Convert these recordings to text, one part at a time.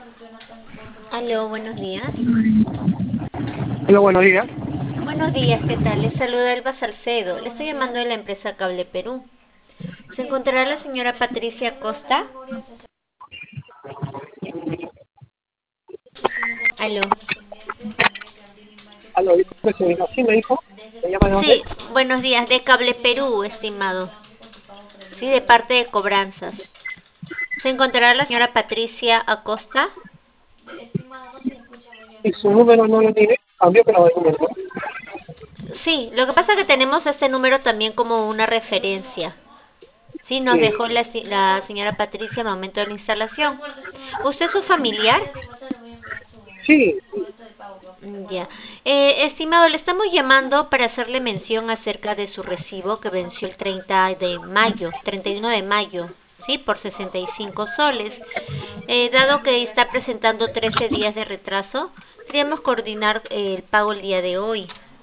Aló, buenos días. Hola, buenos días. Buenos días, ¿qué tal? Les saluda Elba Salcedo. Le estoy llamando de la empresa Cable Perú. ¿Se encontrará la señora Patricia Costa? Aló. Aló, disculpe, señorita. ¿Sí me dijo? ¿Me llama de dónde? Sí, buenos días, de Cable Perú, estimado. Sí, de parte de cobranzas. ¿Se encontrará la señora Patricia Acosta? Y su número no lo tiene. Cambió, pero de número. Sí, lo que pasa es que tenemos este número también como una referencia. Sí, nos Sí, dejó la señora Patricia al momento de la instalación. ¿Usted es su familiar? sí, Ya. Estimado, le estamos llamando para hacerle mención acerca de su recibo que venció el 30 de mayo, 31 de mayo, ¿sí? Por 65 soles. Dado que está presentando 13 días de retraso, queríamos coordinar el pago el día de hoy.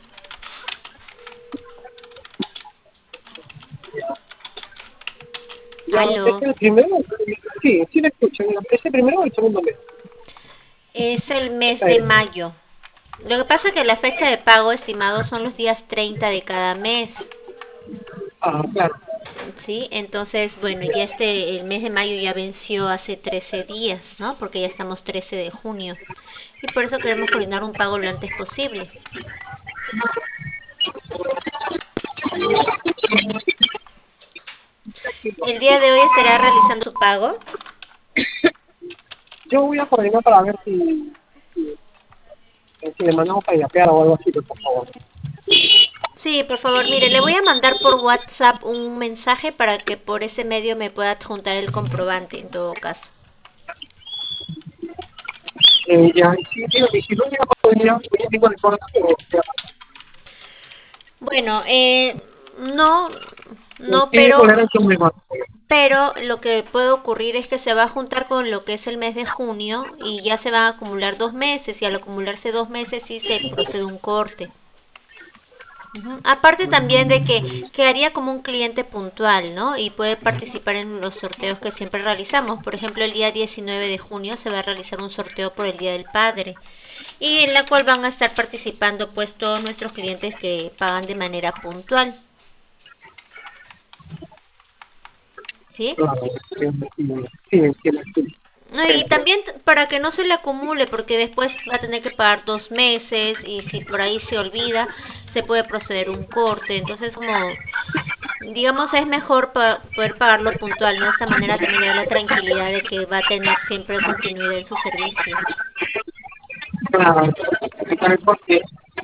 ya es Aló. el primero. Sí, sí le escucho. ¿Es el primero o el segundo mes? Es el mes Esta de es. mayo. Lo que pasa es que la fecha de pago, estimado, son los días 30 de cada mes. Ah, claro. Sí, entonces, bueno, ya el mes de mayo ya venció hace 13 días, ¿no? Porque ya estamos 13 de junio. Y por eso queremos coordinar un pago lo antes posible. El día de hoy estará realizando su pago. Yo voy a coordinar para ver si le mandamos para yapear o algo así, por favor. Sí, por favor, mire, le voy a mandar por WhatsApp un mensaje para que por ese medio me pueda adjuntar el comprobante en todo caso. Ya, y si no llega a coordinar, voy a tengo el corte, Bueno, no, no, tiene tolerancia mejor. pero lo que puede ocurrir es que se va a juntar con lo que es el mes de junio y ya se van a acumular 2 meses y al acumularse 2 meses sí se procede un corte. Ujú. Aparte también de que quedaría como un cliente puntual, ¿no? Y puede participar en los sorteos que siempre realizamos. Por ejemplo, el día 19 de junio se va a realizar un sorteo por el Día del Padre y en la cual van a estar participando pues todos nuestros clientes que pagan de manera puntual, ¿sí? Claro, sí, entiendo. No, y también para que no se le acumule, porque después va a tener que pagar 2 meses y si por ahí se olvida, se puede proceder un corte. Entonces, como, digamos, es mejor poder pagarlo puntual, ¿no? De esta manera también le da la tranquilidad de que va a tener siempre continuidad en su servicio. Claro, porque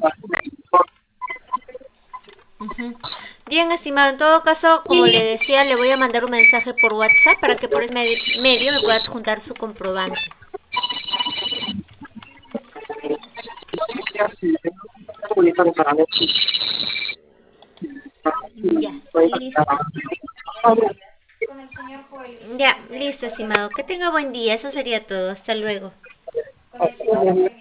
Ujú. Bien, estimado, en todo caso, como le decía, le voy a mandar un mensaje por WhatsApp para que por ese medio me pueda adjuntar su comprobante. ya sí, comunicar para ver si Ya, listo. Ya, listo, estimado. Que tenga buen día. Eso sería todo. Hasta luego.